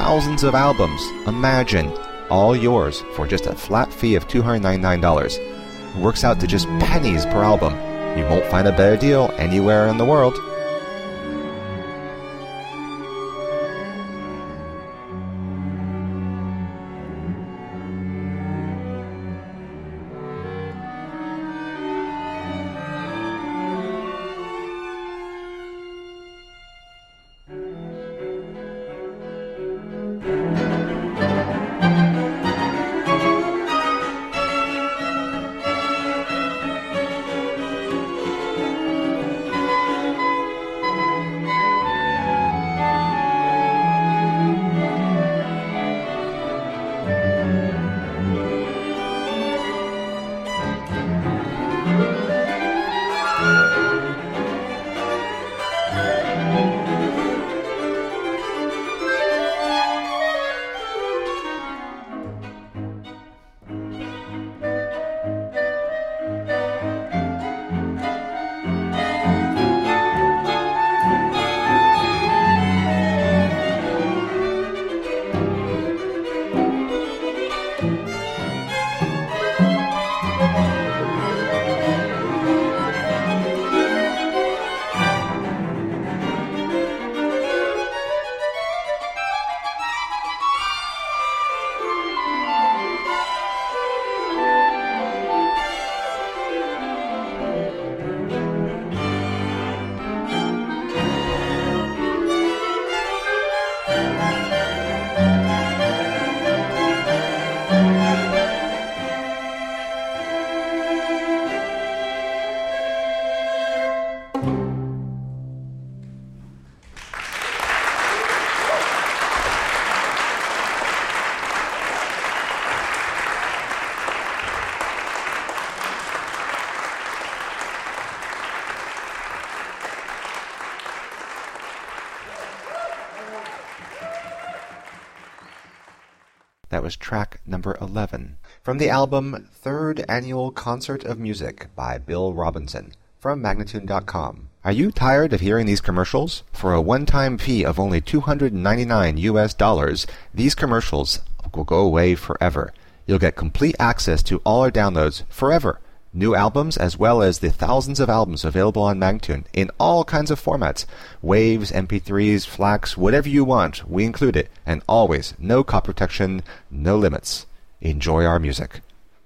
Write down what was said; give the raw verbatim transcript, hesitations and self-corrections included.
thousands of albums. Imagine, all yours for just a flat fee of two hundred ninety-nine dollars. It works out to just pennies per album. You won't find a better deal anywhere in the world. That was track number eleven from the album Third Annual Concert of Music by Bill Robinson from Magnatune dot com. Are you tired of hearing these commercials? For a one-time fee of only two hundred ninety-nine U S dollars, these commercials will go away forever. You'll get complete access to all our downloads forever. New albums as well as the thousands of albums available on Magnatune in all kinds of formats. Waves, M P threes, FLACs, whatever you want, we include it. And always, no copy protection, no limits. Enjoy our music.